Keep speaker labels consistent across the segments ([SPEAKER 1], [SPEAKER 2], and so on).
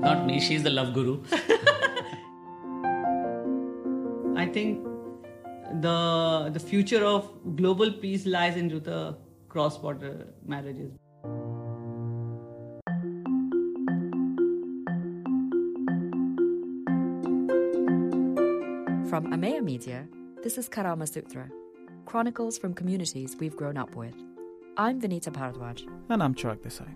[SPEAKER 1] Not me, she's the love guru.
[SPEAKER 2] I think the future of global peace lies into the cross-border marriages.
[SPEAKER 3] From Amaya Media, this is Karama Sutra, chronicles from communities we've grown up with. I'm Vinita Bharadwaj.
[SPEAKER 4] And I'm Chirag Desai.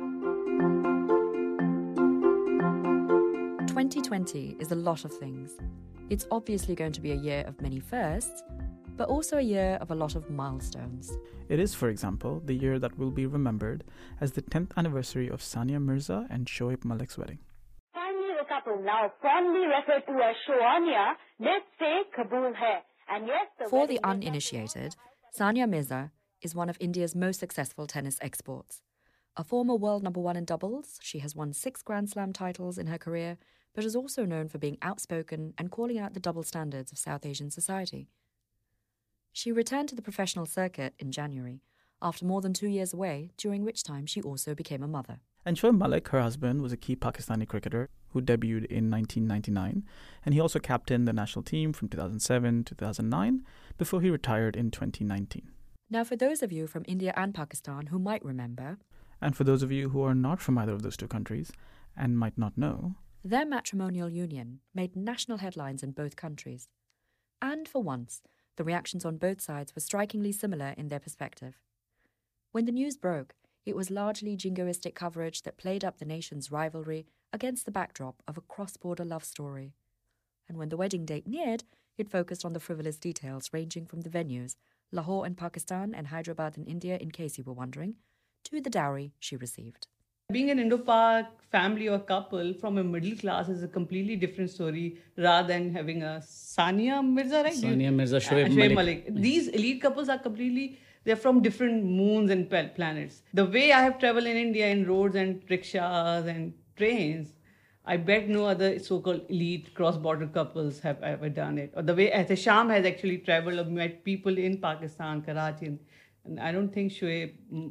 [SPEAKER 3] 2020 is a lot of things. It's obviously going to be a year of many firsts, but also a year of a lot of milestones.
[SPEAKER 4] It is, for example, the year that will be remembered as the 10th anniversary of Sania Mirza and Shoaib Malik's wedding.
[SPEAKER 5] Finally, the couple, now fondly referred to as Shoania, did say Kabul hai. And yes,
[SPEAKER 3] For the uninitiated, Sania Mirza is one of India's most successful tennis exports. A former world number one in doubles, she has won 6 Grand Slam titles in her career, but is also known for being outspoken and calling out the double standards of South Asian society. She returned to the professional circuit in January, after more than 2 years away, during which time she also became a mother.
[SPEAKER 4] And Shoaib Malik, her husband, was a key Pakistani cricketer who debuted in 1999, and he also captained the national team from 2007 to 2009 before he retired in 2019.
[SPEAKER 3] Now, for those of you from India and Pakistan who might remember,
[SPEAKER 4] and for those of you who are not from either of those two countries and might not know,
[SPEAKER 3] their matrimonial union made national headlines in both countries. And for once, the reactions on both sides were strikingly similar in their perspective. When the news broke, it was largely jingoistic coverage that played up the nation's rivalry against the backdrop of a cross-border love story. And when the wedding date neared, it focused on the frivolous details ranging from the venues, Lahore in Pakistan and Hyderabad in India, in case you were wondering, to the dowry she received.
[SPEAKER 2] Being an Indo-Pak family or couple from a middle class is a completely different story rather than having a Sania Mirza, right?
[SPEAKER 1] Sania Mirza, Shoaib Malik.
[SPEAKER 2] These elite couples are completely, they're from different moons and planets. The way I have traveled in India in roads and rickshaws and trains, I bet no other so-called elite cross-border couples have ever done it. Or the way Ehtesham has actually travelled or met people in Pakistan, Karachi. And I don't think Shoaib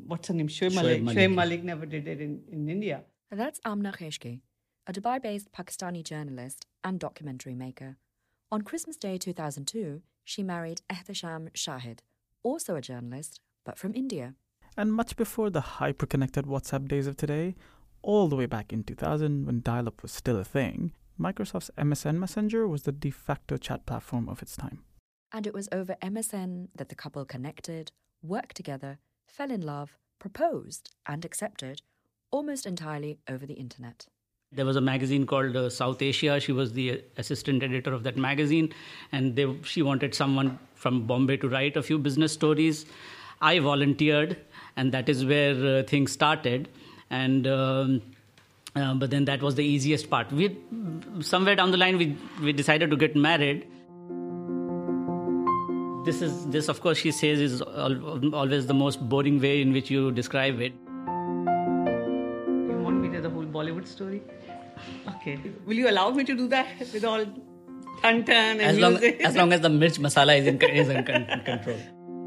[SPEAKER 2] Malik never did it in India.
[SPEAKER 3] That's Amna Kheshki, a Dubai-based Pakistani journalist and documentary maker. On Christmas Day 2002, she married Ehtesham Shahid, also a journalist, but from India.
[SPEAKER 4] And much before the hyper-connected WhatsApp days of today, all the way back in 2000 when dial-up was still a thing, Microsoft's MSN Messenger was the de facto chat platform of its time.
[SPEAKER 3] And it was over MSN that the couple connected, worked together, fell in love, proposed, and accepted, almost entirely over the internet.
[SPEAKER 1] There was a magazine called South Asia. She was the assistant editor of that magazine, and she wanted someone from Bombay to write a few business stories. I volunteered, and that is where things started. And but then that was the easiest part. Somewhere down the line, we decided to get married. This of course, she says, is always the most boring way in which you describe it.
[SPEAKER 2] You want me to the whole Bollywood story? Okay. Will you allow me to do that with all tan and music?
[SPEAKER 1] As long as the mirch masala is in control.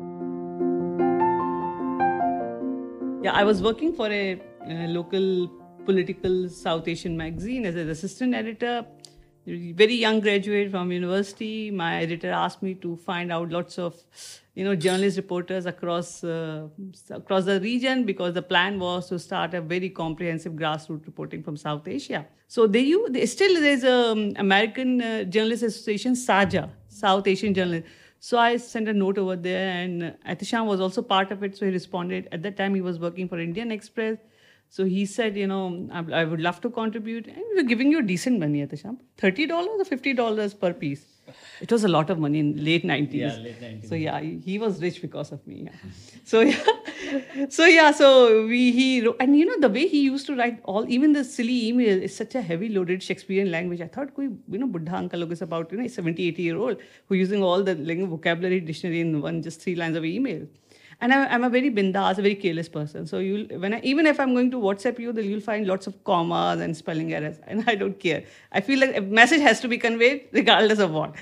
[SPEAKER 2] Yeah, I was working for a local political South Asian magazine as an assistant editor. Very young graduate from university. My editor asked me to find out lots of, journalist reporters across the region because the plan was to start a very comprehensive grassroots reporting from South Asia. So there's a American Journalist Association, SAJA, South Asian Journalist. So I sent a note over there, and Ehtesham was also part of it. So he responded. At that time, he was working for Indian Express. So he said, I would love to contribute. And we were giving you decent money, Ehtesham. $30 or $50 per piece. It was a lot of money in late 90s.
[SPEAKER 1] Yeah, late 90s.
[SPEAKER 2] So yeah, he was rich because of me. Yeah. So he wrote, and the way he used to write even the silly email is such a heavy loaded Shakespearean language. I thought, Buddha uncle is about, a 70, 80-year-old who using all the vocabulary dictionary in just 3 lines of email. And I'm a very bindas, a very careless person. So even if I'm going to WhatsApp you, you'll find lots of commas and spelling errors, and I don't care. I feel like a message has to be conveyed regardless of what.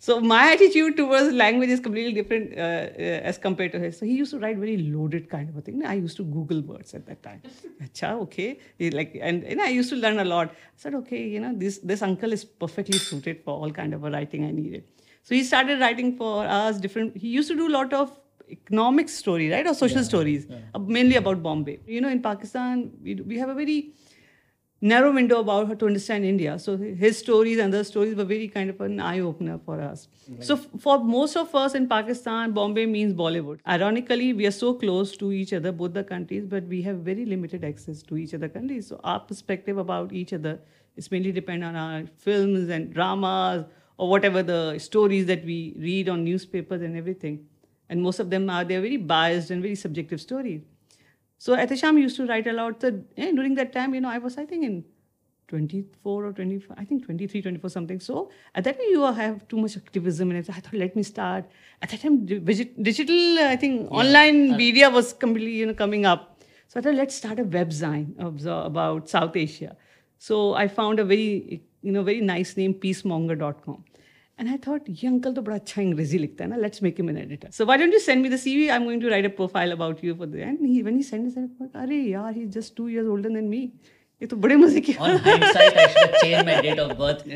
[SPEAKER 2] So my attitude towards language is completely different as compared to his. So he used to write very loaded kind of a thing. I used to Google words at that time. Acha, okay. And I used to learn a lot. I said, okay, this uncle is perfectly suited for all kind of a writing I needed. So he started writing for us different. He used to do a lot of economic story, right, or social stories, mainly about Bombay. In Pakistan, we have a very narrow window about how to understand India. So his stories and other stories were very kind of an eye-opener for us. Right. So for most of us in Pakistan, Bombay means Bollywood. Ironically, we are so close to each other, both the countries, but we have very limited access to each other countries. So our perspective about each other is mainly depend on our films and dramas or whatever the stories that we read on newspapers and everything. And most of them they're very biased and very subjective stories. So Ehtesham used to write a lot. So, during that time, I was, I think, in 24 or 25, I think 23, 24 something. So at that time, you have too much activism. And I thought, let me start. At that time, digital, I think, online media was completely, coming up. So I thought, let's start a webzine about South Asia. So I found a very, very nice name, peacemonger.com. And I thought, ye uncle to bada acha Angrezi likhta hai na, let's make him an editor. So why don't you send me the CV? I'm going to write a profile about you for the. And when he sent it, I was like, arey yaar, he's just 2 years older than me. Ye to bade maze ki.
[SPEAKER 1] On hindsight, I should have changed my date of birth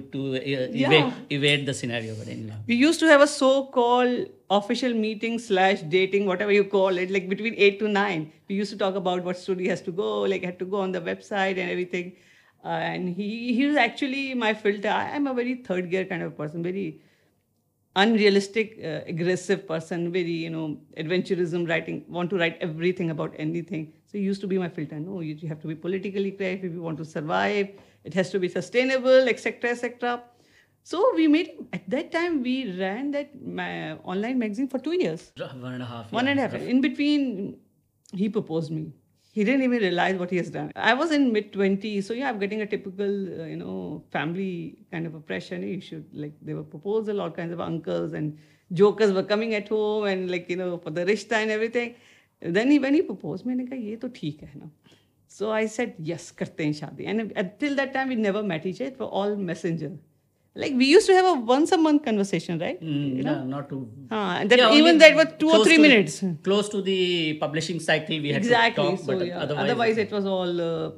[SPEAKER 1] to evade the scenario. But anyway.
[SPEAKER 2] We used to have a so-called official meeting / dating, whatever you call it, like between 8 to 9. We used to talk about what story has to go, like had to go on the website and everything. And he was actually my filter. I'm a very third gear kind of person, very unrealistic, aggressive person, very, adventurism, want to write everything about anything. So he used to be my filter. No, you have to be politically correct if you want to survive. It has to be sustainable, etc., etc. So we at that time, we ran that online magazine for 2 years.
[SPEAKER 1] 1.5 years.
[SPEAKER 2] 1.5 years. In between, he proposed me. He didn't even realize what he has done. I was in mid-20s, so I'm getting a typical, family kind of a pressure. You should, there were proposals, all kinds of uncles and jokers were coming at home and, for the rishta and everything. Then when he proposed, I said, ye to theek hai na. So I said, yes, karte hain shaadi. And until that time, we never met each other. It was all messenger. We used to have a once-a-month conversation, right?
[SPEAKER 1] No, not too.
[SPEAKER 2] Even that was 2 or 3 minutes.
[SPEAKER 1] Close to the publishing cycle, we had
[SPEAKER 2] to
[SPEAKER 1] talk.
[SPEAKER 2] So, but otherwise, it was all,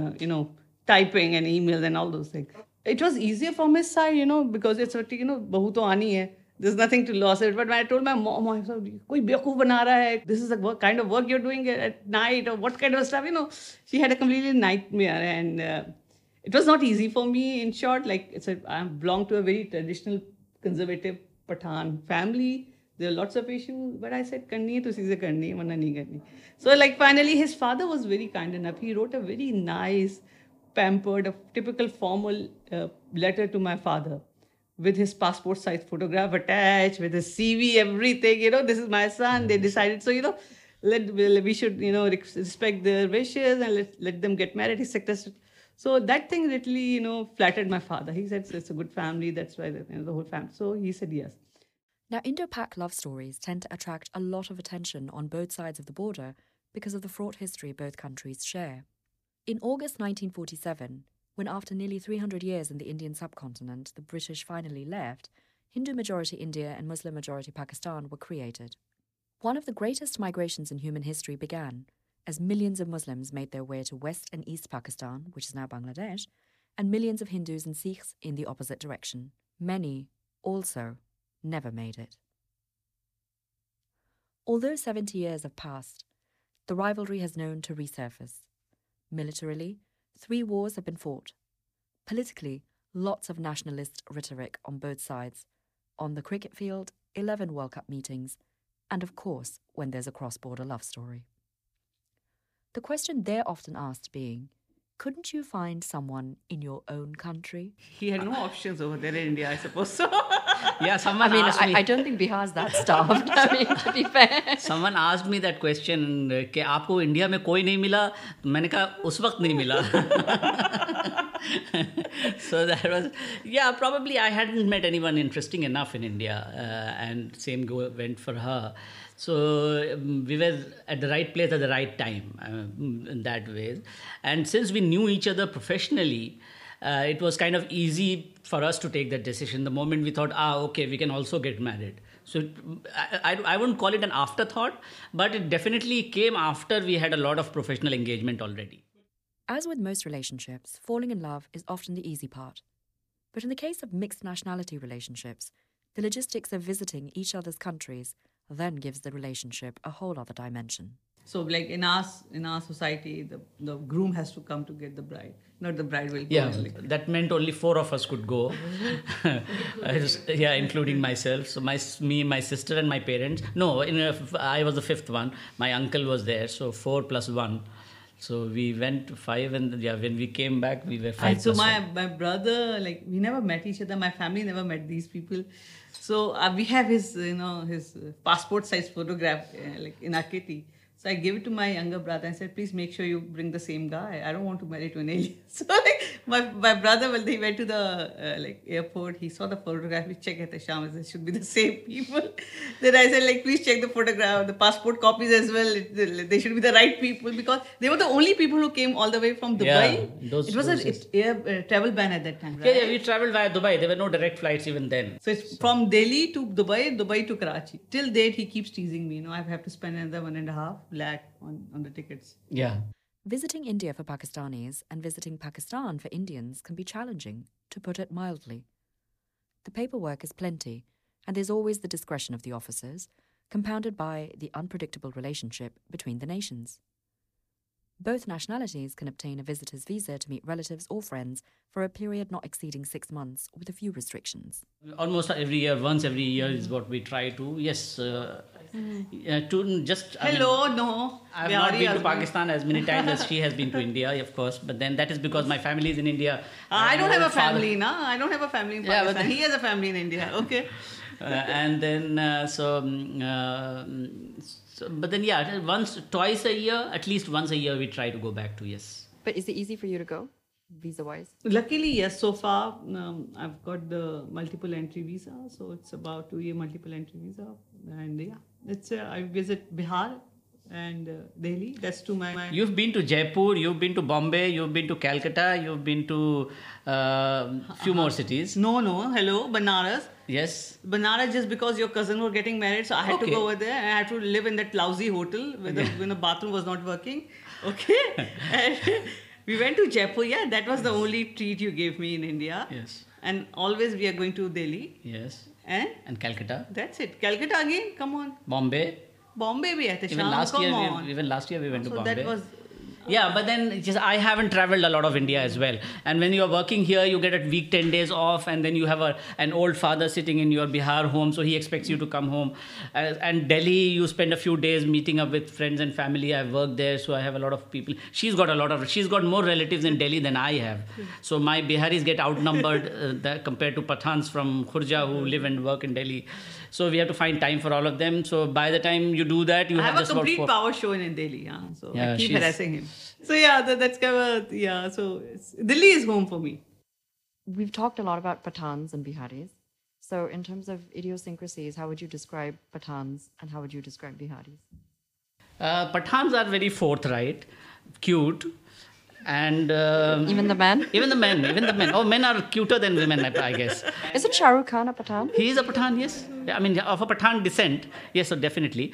[SPEAKER 2] typing and emails and all those things. It was easier from his side, because it's, bahu to aani hai. There's nothing to lose it. But when I told my mom, I said, koi beoqoof bana raha hai. This is the kind of work you're doing at night or what kind of stuff, She had a completely nightmare and... it was not easy for me. In short, I belong to a very traditional, conservative Pathan family. There are lots of issues, but I said, "Karni hai to seeze karni, warna nahi karni." So, finally, his father was very kind enough. He wrote a very nice, pampered, typical formal letter to my father, with his passport-size photograph attached, with his CV, everything. This is my son. They decided, so we should respect their wishes and let them get married. He suggested. So that thing literally, flattered my father. He said, it's a good family. That's why the whole family. So he said yes.
[SPEAKER 3] Now, Indo-Pak love stories tend to attract a lot of attention on both sides of the border because of the fraught history both countries share. In August 1947, when after nearly 300 years in the Indian subcontinent, the British finally left, Hindu-majority India and Muslim-majority Pakistan were created. One of the greatest migrations in human history began as millions of Muslims made their way to West and East Pakistan, which is now Bangladesh, and millions of Hindus and Sikhs in the opposite direction. Many also never made it. Although 70 years have passed, the rivalry has known to resurface. Militarily, 3 wars have been fought. Politically, lots of nationalist rhetoric on both sides. On the cricket field, 11 World Cup meetings, and of course, when there's a cross-border love story. The question they're often asked being, couldn't you find someone in your own country?
[SPEAKER 2] He had no options over there in India, I suppose so.
[SPEAKER 1] Yeah, someone asked me.
[SPEAKER 3] I don't think Bihar's that starved, to be fair.
[SPEAKER 1] Someone asked me that question, कि आपको India में कोई नहीं मिला? मैंने कहा उस वक्त नहीं मिला. So that was, probably I hadn't met anyone interesting enough in India, and same went for her. So we were at the right place at the right time in that way. And since we knew each other professionally, it was kind of easy for us to take that decision. The moment we thought, okay, we can also get married. So I wouldn't call it an afterthought, but it definitely came after we had a lot of professional engagement already.
[SPEAKER 3] As with most relationships, falling in love is often the easy part. But in the case of mixed nationality relationships, the logistics of visiting each other's countries then gives the relationship a whole other dimension.
[SPEAKER 2] So, like in our society, the groom has to come to get the bride, not the bride will go.
[SPEAKER 1] Yeah, that meant only 4 of us could go. Including myself. So me, my sister, and my parents. No, I was the 5th one. My uncle was there, so 4 plus 1. So we went to 5, and when we came back, we were 5.
[SPEAKER 2] So my brother, like, we never met each other. My family never met these people. So we have his passport size photograph like in our kitty. So I gave it to my younger brother and said, please make sure you bring the same guy. I don't want to marry to an alien. So like my brother, when he went to the airport, he saw the photograph. He checked at the Sham, it should be the same people. Then I said, like, please check the photograph, the passport copies as well. They should be the right people, because they were the only people who came all the way from Dubai. It was a travel ban at that time, right?
[SPEAKER 1] Yeah, we traveled via Dubai. There were no direct flights even then.
[SPEAKER 2] So it's from Delhi to Dubai, Dubai to Karachi. Till date, he keeps teasing me. I have to spend another 1.5 lakh on the tickets.
[SPEAKER 1] Yeah.
[SPEAKER 3] Visiting India for Pakistanis and visiting Pakistan for Indians can be challenging, to put it mildly. The paperwork is plenty, and there's always the discretion of the officers, compounded by the unpredictable relationship between the nations. Both nationalities can obtain a visitor's visa to meet relatives or friends for a period not exceeding 6 months, with a few restrictions.
[SPEAKER 1] Almost once every year is what we try to. Yes. To just.
[SPEAKER 2] No.
[SPEAKER 1] I've not been to Pakistan as many times as she has been to India, of course. But then that is because my family is in India.
[SPEAKER 2] I don't have a family, na. I don't have a family in Pakistan. But he has a family in India. Okay.
[SPEAKER 1] And then but then twice a year, at least once a year, we try to go back to. Yes.
[SPEAKER 3] But is it easy for you to go, visa-wise?
[SPEAKER 2] Luckily, yes. So far, I've got the multiple entry visa, so it's about 2-year multiple entry visa, and it's I visit Bihar and Delhi. That's to my.
[SPEAKER 1] You've been to Jaipur, you've been to Bombay, you've been to Calcutta, you've been to few more cities.
[SPEAKER 2] No. Hello, Banaras.
[SPEAKER 1] Yes.
[SPEAKER 2] Banaras, just because your cousin were getting married, so I had to go over there, and I had to live in that lousy hotel when the bathroom was not working. Okay. And we went to Jaipur. Yeah, that was the only treat you gave me in India.
[SPEAKER 1] Yes.
[SPEAKER 2] And always we are going to Delhi.
[SPEAKER 1] Yes.
[SPEAKER 2] And
[SPEAKER 1] Calcutta.
[SPEAKER 2] That's it. Calcutta again. Come on.
[SPEAKER 1] Bombay
[SPEAKER 2] भी आए थे.
[SPEAKER 1] Even last year we went to Bombay.
[SPEAKER 2] That was.
[SPEAKER 1] Yeah, but then I haven't traveled a lot of India as well. And when you're working here, you get a week, 10 days off, and then you have an old father sitting in your Bihar home, so he expects you to come home. And Delhi, you spend a few days meeting up with friends and family. I've worked there, so I have a lot of people. She's got more relatives in Delhi than I have. So my Biharis get outnumbered compared to Pathans from Khurja who live and work in Delhi. So we have to find time for all of them. So by the time you do that, you
[SPEAKER 2] have
[SPEAKER 1] just
[SPEAKER 2] a complete power show in Delhi. So I keep harassing him. So that's kind of, so Delhi is home for me.
[SPEAKER 3] We've talked a lot about Pathans and Biharis. So in terms of idiosyncrasies, how would you describe Pathans and how would you describe Biharis?
[SPEAKER 1] Pathans are very forthright, cute. And
[SPEAKER 3] even the men?
[SPEAKER 1] Even the men. Oh, men are cuter than women, I guess.
[SPEAKER 3] Isn't Shah Rukh Khan a Pathan?
[SPEAKER 1] He is a Pathan, yes. I mean, of a Pathan descent. Yes, so definitely.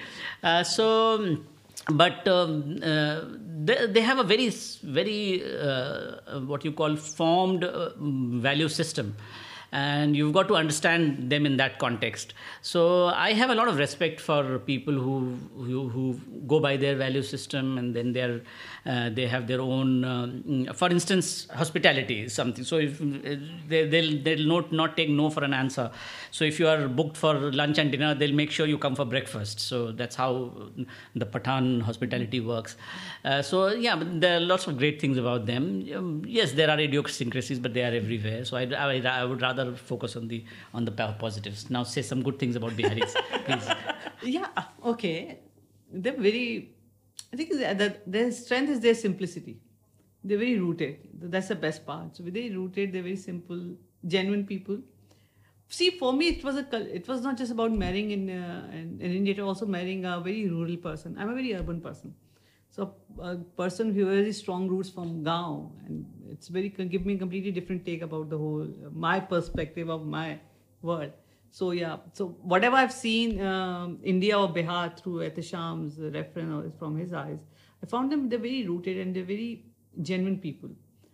[SPEAKER 1] But they have a very, very, what you call formed value system. And you've got to understand them in that context. So I have a lot of respect for people who go by their value system, and then they have their own. For instance, hospitality is something. So if they'll not take no for an answer. So if you are booked for lunch and dinner, they'll make sure you come for breakfast. So that's how the Pathan hospitality works. But there are lots of great things about them. Yes, there are idiosyncrasies, but they are everywhere. So I would rather focus on the positives. Now say some good things about Biharis, please.
[SPEAKER 2] Yeah, okay. They're very, I think their strength is their simplicity. They're very rooted. That's the best part. So they're very rooted, they're very simple, genuine people. See, for me, it was not just about marrying in India, also marrying a very rural person. I'm a very urban person. So a person who has very strong roots from Gaon, and it's give me a completely different take about the whole, my perspective of my world. So yeah, so whatever I've seen India or Bihar through Ehtisham's reference or from his eyes, I found they're very rooted and they're very genuine people.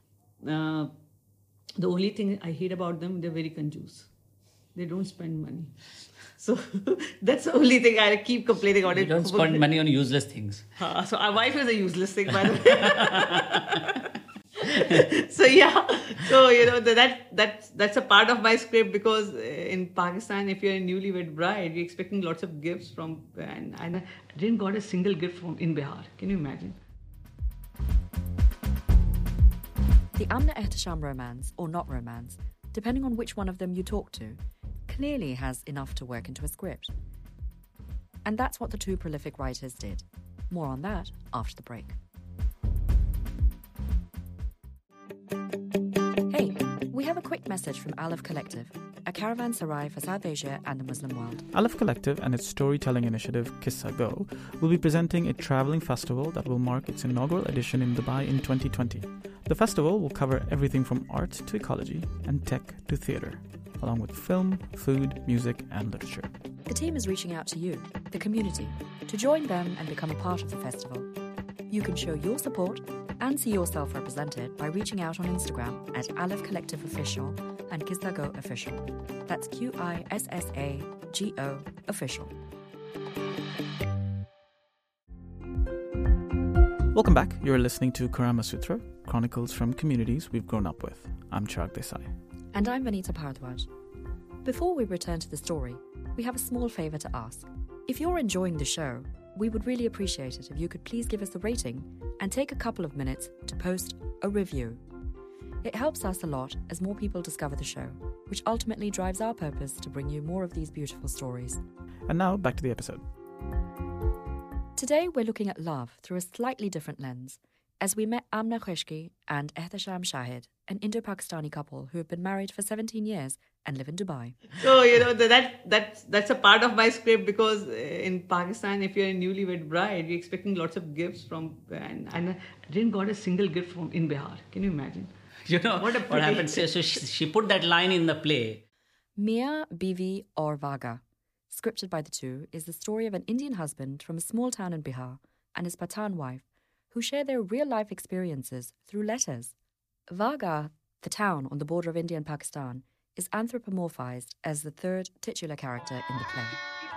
[SPEAKER 2] The only thing I hate about them, they're very conjuice. They don't spend money. So that's the only thing I keep complaining about.
[SPEAKER 1] They don't spend money on useless things.
[SPEAKER 2] So our wife is a useless thing, by the way. So yeah, so that's a part of my script, because in Pakistan, if you're a newlywed bride, you're expecting lots of gifts from, and I didn't got a single gift from in Bihar. Can you imagine?
[SPEAKER 3] The Amna Ehtisham romance, or not romance, depending on which one of them you talk to, clearly has enough to work into a script. And that's what the two prolific writers did. More on that after the break. Hey, we have a quick message from Aleph Collective, a caravanserai for South Asia and the Muslim world.
[SPEAKER 4] Aleph Collective and its storytelling initiative, Qissa Go, will be presenting a traveling festival that will mark its inaugural edition in Dubai in 2020. The festival will cover everything from art to ecology and tech to theatre, along with film, food, music and literature.
[SPEAKER 3] The team is reaching out to you, the community, to join them and become a part of the festival. You can show your support and see yourself represented by reaching out on Instagram at Aleph Collective Official and Qissa Go Official. That's QISSAGO Official.
[SPEAKER 4] Welcome back. You're listening to Karama Sutra, Chronicles from Communities We've Grown Up With. I'm Chirag Desai.
[SPEAKER 3] And I'm Vanita Bharadwaj. Before we return to the story, we have a small favour to ask. If you're enjoying the show, we would really appreciate it if you could please give us a rating and take a couple of minutes to post a review. It helps us a lot as more people discover the show, which ultimately drives our purpose to bring you more of these beautiful stories.
[SPEAKER 4] And now, back to the episode.
[SPEAKER 3] Today, we're looking at love through a slightly different lens, as we met Amna Kheshki and Ehtisham Shahid, an Indo-Pakistani couple who have been married for 17 years and live in Dubai.
[SPEAKER 2] So, that's a part of my script, because in Pakistan, if you're a newlywed bride, you're expecting lots of gifts from, and I didn't got a single gift from in Bihar. Can you imagine?
[SPEAKER 1] What happened? So she put that line in the play.
[SPEAKER 3] Mia, Bivi aur Vaga, scripted by the two, is the story of an Indian husband from a small town in Bihar and his Pathan wife, who share their real-life experiences through letters. Vaga, the town on the border of India and Pakistan, is anthropomorphized as the third titular character in the play.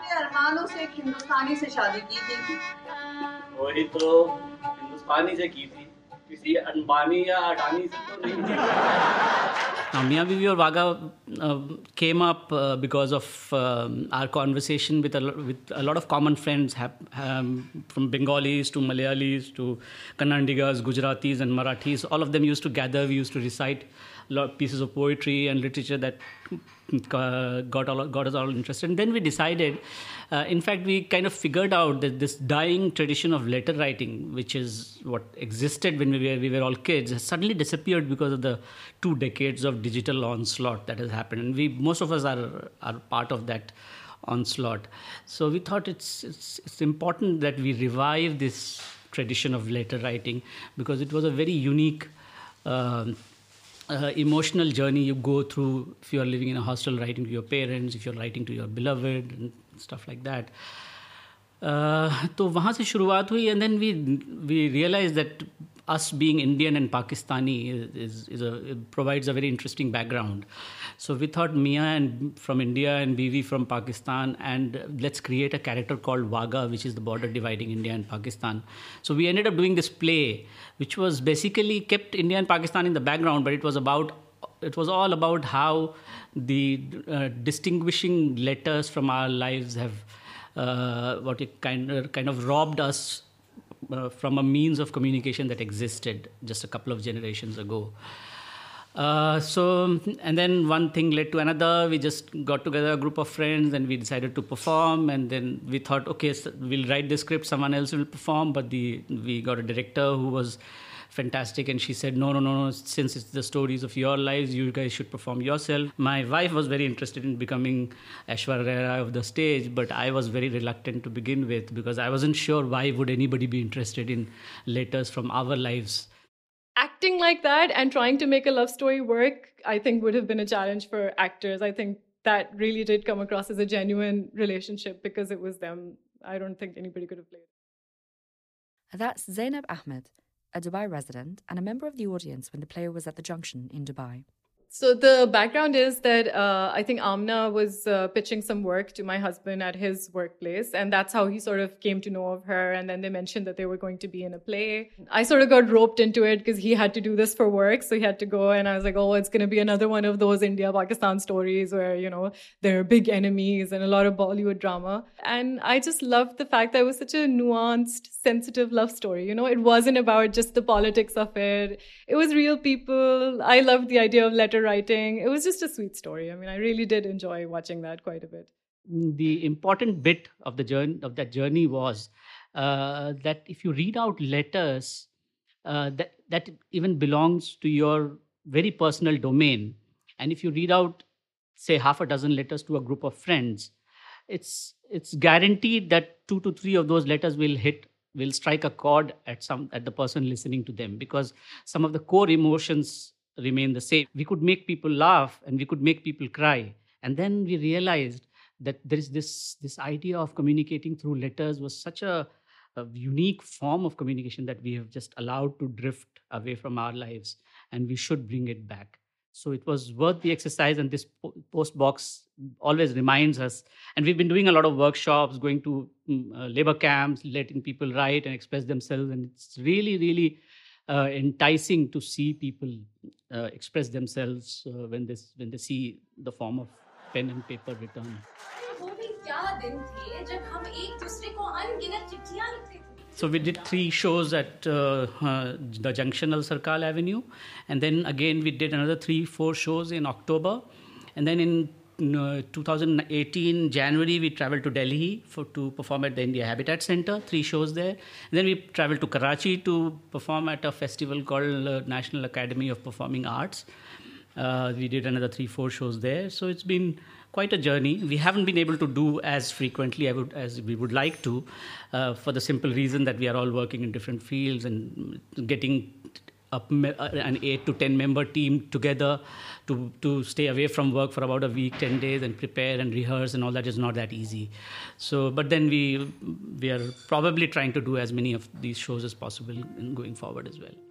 [SPEAKER 1] Now, Mia Bivi aur Vaga came up because of our conversation with a lot of common friends, from Bengalis to Malayalis to Kannadigas, Gujaratis and Marathis. All of them used to gather. We used to recite a lot of pieces of poetry and literature that got us all interested. And then we decided, in fact, we kind of figured out that this dying tradition of letter writing, which is what existed when we were all kids, has suddenly disappeared because of the 2 decades of digital onslaught that has happened. And most of us are part of that onslaught. So we thought it's important that we revive this tradition of letter writing, because it was a very unique emotional journey you go through if you are living in a hostel, writing to your parents, if you're writing to your beloved and stuff like that. तो वहाँ से शुरुआत हुई, and then we realized that us being Indian and Pakistani provides a very interesting background. So we thought Mia from India and Bivi from Pakistan, and let's create a character called Vaga, which is the border dividing India and Pakistan. So we ended up doing this play, which was basically kept India and Pakistan in the background, but it was all about how the distinguishing letters from our lives have kind of robbed us from a means of communication that existed just a couple of generations ago. And then one thing led to another. We just got together a group of friends and we decided to perform. And then we thought, okay, so we'll write the script, someone else will perform. But we got a director who was fantastic. And she said, no, since it's the stories of your lives, you guys should perform yourself. My wife was very interested in becoming Aishwarya Rai of the stage, but I was very reluctant to begin with because I wasn't sure why would anybody be interested in letters from our lives.
[SPEAKER 6] Acting like that and trying to make a love story work, I think would have been a challenge for actors. I think that really did come across as a genuine relationship because it was them. I don't think anybody could have played.
[SPEAKER 3] That's Zainab Ahmed, a Dubai resident and a member of the audience when the play was at the Junction in Dubai.
[SPEAKER 6] So the background is that I think Amna was pitching some work to my husband at his workplace, and that's how he sort of came to know of her. And then they mentioned that they were going to be in a play. I sort of got roped into it because he had to do this for work, so he had to go. And I was like, oh, it's going to be another one of those India-Pakistan stories where, you know, there are big enemies and a lot of Bollywood drama. And I just loved the fact that it was such a nuanced, sensitive love story. You know, it wasn't about just the politics of it. It was real people. I loved the idea of letter writing. It was just a sweet story. I mean, I really did enjoy watching that quite a bit.
[SPEAKER 1] The important bit of the journey of that journey was that if you read out letters that even belongs to your very personal domain, and if you read out, say, half a dozen letters to a group of friends, it's guaranteed that 2 to 3 of those letters will strike a chord at the person listening to them, because some of the core emotions remain the same. We could make people laugh and we could make people cry. And then we realized that there is this idea of communicating through letters was such a unique form of communication that we have just allowed to drift away from our lives, and we should bring it back. So it was worth the exercise, and this post box always reminds us. And we've been doing a lot of workshops, going to labor camps, letting people write and express themselves. And it's really, really enticing to see people express themselves when they see the form of pen and paper return. So we did 3 shows at the Junction Al Sarkal Avenue, and then again we did another 3-4 shows in October, and then in 2018 January we traveled to Delhi to perform at the India Habitat Center, 3 shows there. And then we traveled to Karachi to perform at a festival called National Academy of Performing Arts. We did another 3-4 shows there. So it's been quite a journey. We haven't been able to do as frequently as we would like to, for the simple reason that we are all working in different fields, and getting an 8 to 10 member team together to stay away from work for about a week, 10 days, and prepare and rehearse and all that is not that easy. So, but then we are probably trying to do as many of these shows as possible in going forward as well.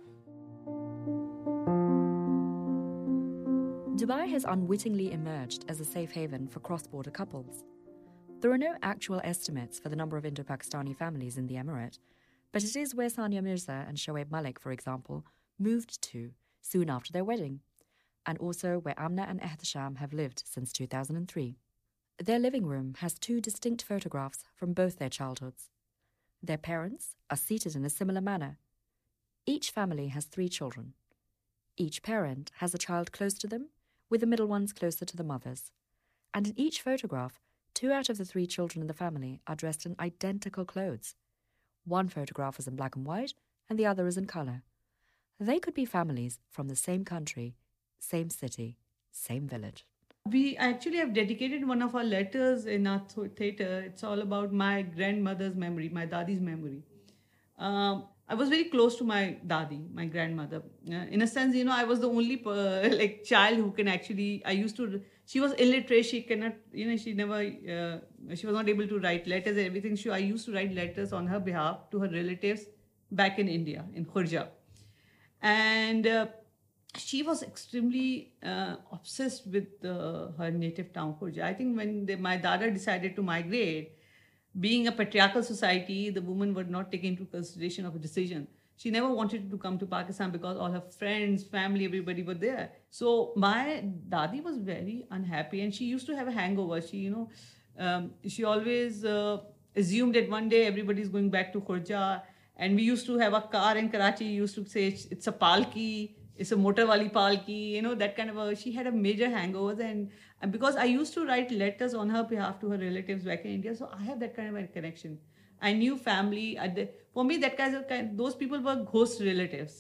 [SPEAKER 3] Dubai has unwittingly emerged as a safe haven for cross-border couples. There are no actual estimates for the number of Indo-Pakistani families in the emirate, but it is where Sania Mirza and Shoaib Malik, for example, moved to soon after their wedding, and also where Amna and Ehtisham have lived since 2003. Their living room has 2 distinct photographs from both their childhoods. Their parents are seated in a similar manner. Each family has 3 children. Each parent has a child close to them, with the middle ones closer to the mothers. And in each photograph, 2 out of the 3 children in the family are dressed in identical clothes. One photograph is in black and white, and the other is in colour. They could be families from the same country, same city, same village.
[SPEAKER 2] We actually have dedicated one of our letters in our theatre. It's all about my grandmother's memory, my dadi's memory. I was very close to my dadi, my grandmother. In a sense, you know, I was the only child who can actually. She was illiterate. She cannot, you know, she was not able to write letters and everything. I used to write letters on her behalf to her relatives back in India, in Khurja. And she was extremely obsessed with her native town, Khurja. I think when my dada decided to migrate, being a patriarchal society, the woman would not take into consideration of a decision. She never wanted to come to Pakistan because all her friends, family, everybody were there. So my dadi was very unhappy, and she used to have a hangover. She, you know, she always assumed that one day everybody is going back to Khurja. And we used to have a car in Karachi. Used to say it's a palki, it's a motor wali palki, you know, that kind of she had a major hangovers. And because I used to write letters on her behalf to her relatives back in India, so I have that kind of a connection. I knew family. For me, those people were ghost relatives.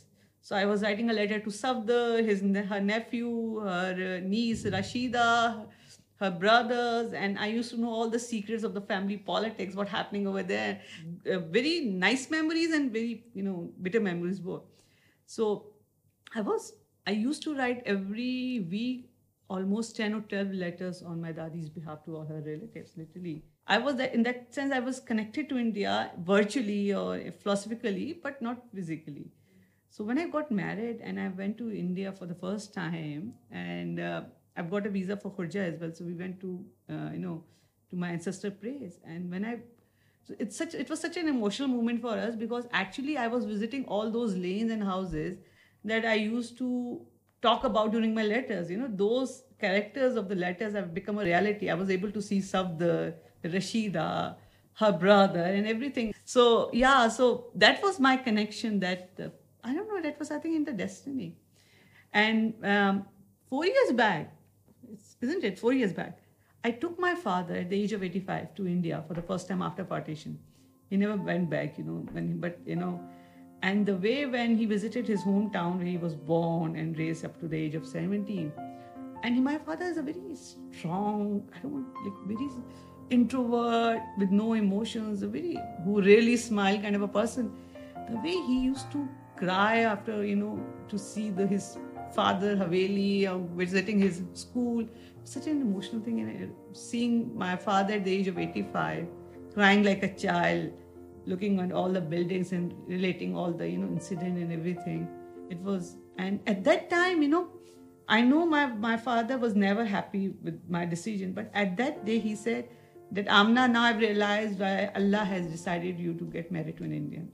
[SPEAKER 2] So I was writing a letter to Safdar, her nephew, her niece Rashida, her brothers, and I used to know all the secrets of the family politics, what's happening over there. Very nice memories and very, bitter memories both. So I used to write every week almost 10 or 12 letters on my dadi's behalf to all her relatives, literally. In that sense, I was connected to India virtually or philosophically, but not physically. So when I got married and I went to India for the first time, and I've got a visa for Khurja as well, so we went to, to my ancestor place. And it was such an emotional moment for us, because actually I was visiting all those lanes and houses that I used to talk about during my letters. Those characters of the letters have become a reality. I was able to see Safdar, Rashida, her brother, and everything. So that was my connection. That I don't know. That was, I think, in the destiny. And 4 years back, isn't it? 4 years back, I took my father at the age of 85 to India for the first time after partition. He never went back, and the way when he visited his hometown where he was born and raised up to the age of 17, and my father is a very strong, very introvert with no emotions, who really smiled kind of a person. The way he used to cry after, to see his father Haveli or visiting his school, such an emotional thing. And seeing my father at the age of 85, crying like a child, looking at all the buildings and relating all the, incident and everything. And at that time, I know my father was never happy with my decision, but at that day he said that, Amna, now I've realized why Allah has decided you to get married to an Indian.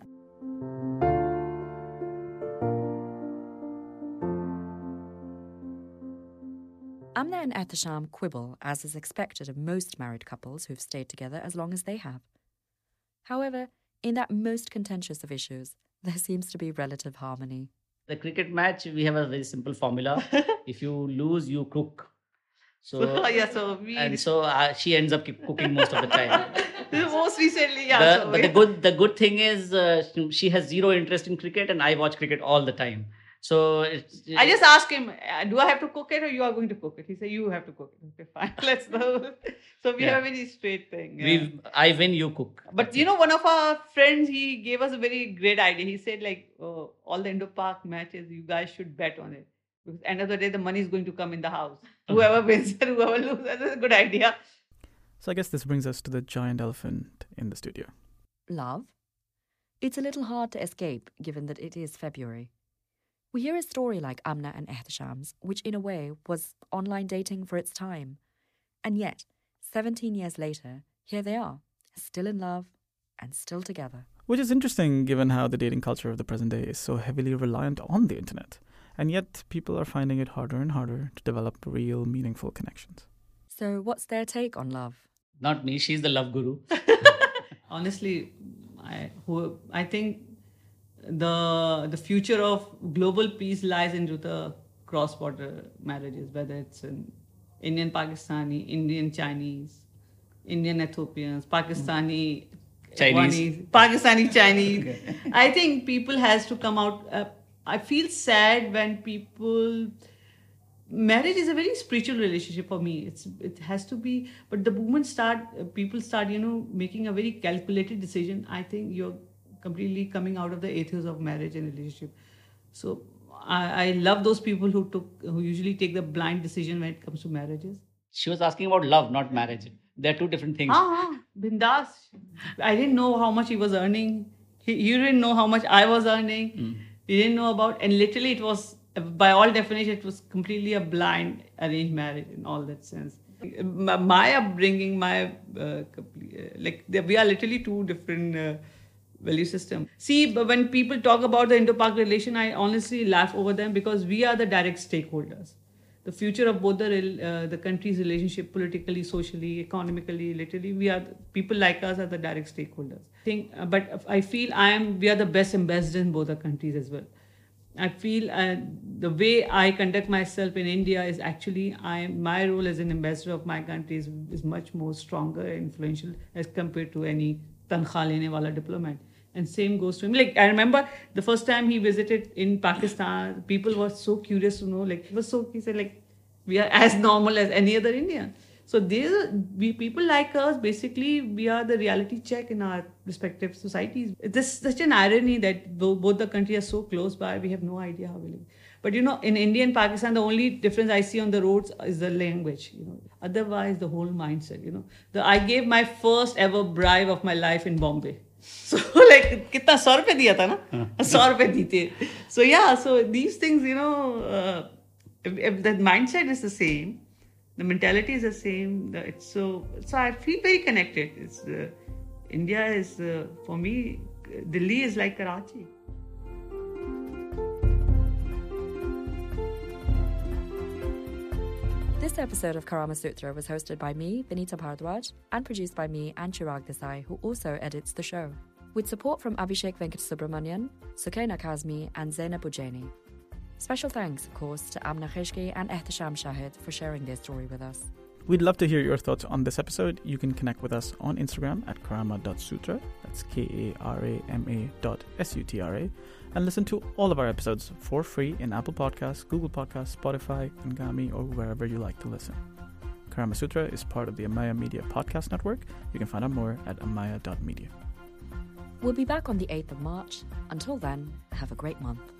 [SPEAKER 3] Amna and Ehtesham quibble, as is expected of most married couples who've stayed together as long as they have. However, in that most contentious of issues, there seems to be relative harmony.
[SPEAKER 1] The cricket match, we have a very simple formula. If you lose, you cook. So she ends up cooking most of the time.
[SPEAKER 2] Most recently,
[SPEAKER 1] The good thing is she has zero interest in cricket, and I watch cricket all the time. So
[SPEAKER 2] I just asked him, do I have to cook it or you are going to cook it? He said, you have to cook it. Okay, fine. Let's go. So we have a very straight thing. Yeah.
[SPEAKER 1] I win, you cook.
[SPEAKER 2] But one of our friends, he gave us a very great idea. He said, all the Indo-Pak matches, you guys should bet on it. Because at the end of the day, the money is going to come in the house. Whoever wins and whoever loses, that's a good idea.
[SPEAKER 4] So I guess this brings us to the giant elephant in the studio.
[SPEAKER 3] Love? It's a little hard to escape, given that it is February. We hear a story like Amna and Ehtesham's, which in a way was online dating for its time. And yet, 17 years later, here they are, still in love and still together.
[SPEAKER 4] Which is interesting given how the dating culture of the present day is so heavily reliant on the internet. And yet, people are finding it harder and harder to develop real, meaningful connections.
[SPEAKER 3] So what's their take on love?
[SPEAKER 1] Not me, she's the love guru.
[SPEAKER 2] Honestly, I think the future of global peace lies into the cross-border marriages, whether it's in Indian Pakistani, Indian Chinese, Indian Ethiopians, Pakistani
[SPEAKER 1] Chinese,
[SPEAKER 2] Pakistani Chinese. I think people has to come out. I feel sad when marriage is a very spiritual relationship for me. It has to be, but the moment people start making a very calculated decision, I think you're completely coming out of the ethos of marriage and relationship. So I love those people who usually take the blind decision when it comes to marriages.
[SPEAKER 1] She was asking about love, not marriage. They're two different things.
[SPEAKER 2] Bindas. I didn't know how much he was earning. You didn't know how much I was earning. We didn't know about, and literally it was, by all definition, it was completely a blind arranged marriage in all that sense. My upbringing, we are literally two different value system. See, but when people talk about the Indo-Pak relation, I honestly laugh over them because we are the direct stakeholders. The future of both the country's relationship, politically, socially, economically, literally, people like us are the direct stakeholders. But I feel we are the best ambassadors in both the countries as well. I feel the way I conduct myself in India is actually, my role as an ambassador of my country is much more stronger and influential as compared to any tankha lene wala diplomat. And same goes to him. Like, I remember the first time he visited in Pakistan, people were so curious to know. Like, he said, like, we are as normal as any other Indian. So people like us, basically, we are the reality check in our respective societies. There's such an irony that both the countries are so close by, we have no idea how we live. But, you know, in India and Pakistan, the only difference I see on the roads is the language, you know. Otherwise, the whole mindset, you know. I gave my first ever bribe of my life in Bombay. So, like, kitna 100 rupees diya tha na? 100 rupees diye. So, yeah, so these things, you know, if the mindset is the same, the mentality is the same, so I feel very connected. India is, for me, Delhi is like Karachi.
[SPEAKER 3] This episode of Karama Sutra was hosted by me, Vinita Bharadwaj, and produced by me and Chirag Desai, who also edits the show, with support from Abhishek Venkatesubramanian, Sukaina Kazmi, and Zainab Ujjaini. Special thanks, of course, to Amna Khishki and Ehtisham Shahid for sharing their story with us.
[SPEAKER 4] We'd love to hear your thoughts on this episode. You can connect with us on Instagram at karama.sutra, that's karama.sutra, and listen to all of our episodes for free in Apple Podcasts, Google Podcasts, Spotify, Angami, or wherever you like to listen. Karama Sutra is part of the Amaya Media Podcast Network. You can find out more at amaya.media.
[SPEAKER 3] We'll be back on the 8th of March. Until then, have a great month.